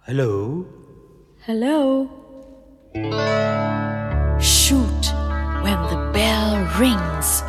Hello? Hello? Shoot when the bell rings.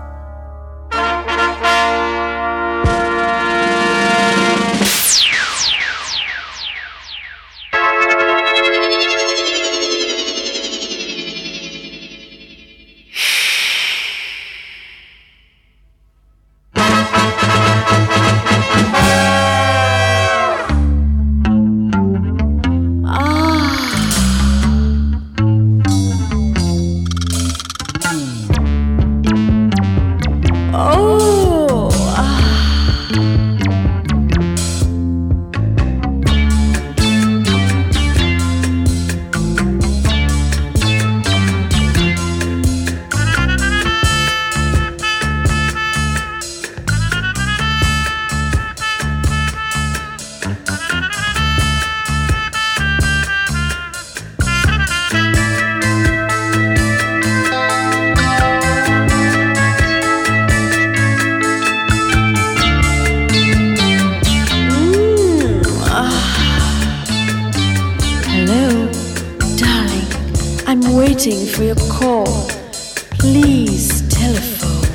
I'm waiting for your call. Please telephone.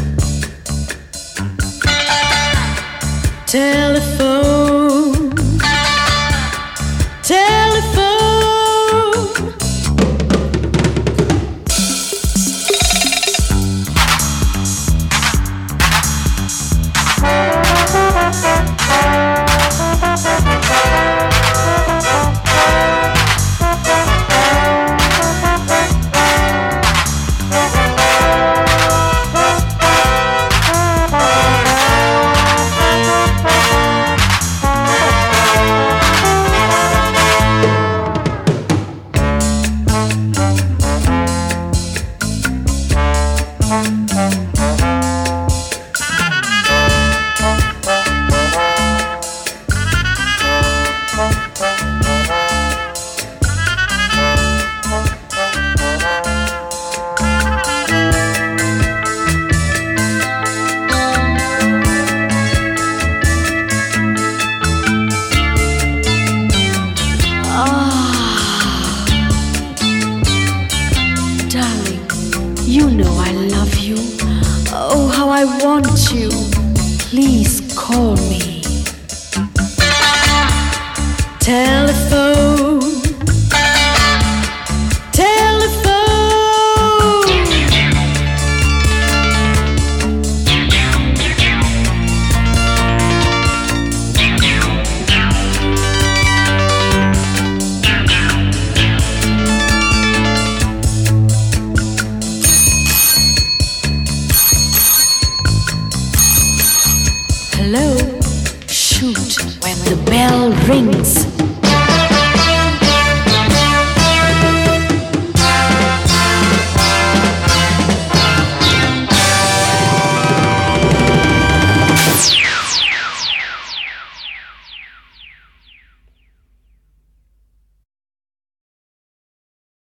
Telephone. Telephone. Darling, you know I love you. Oh, how I want you. Please call me. Telephone. Telephone. Hello? Shoot when the bell rings.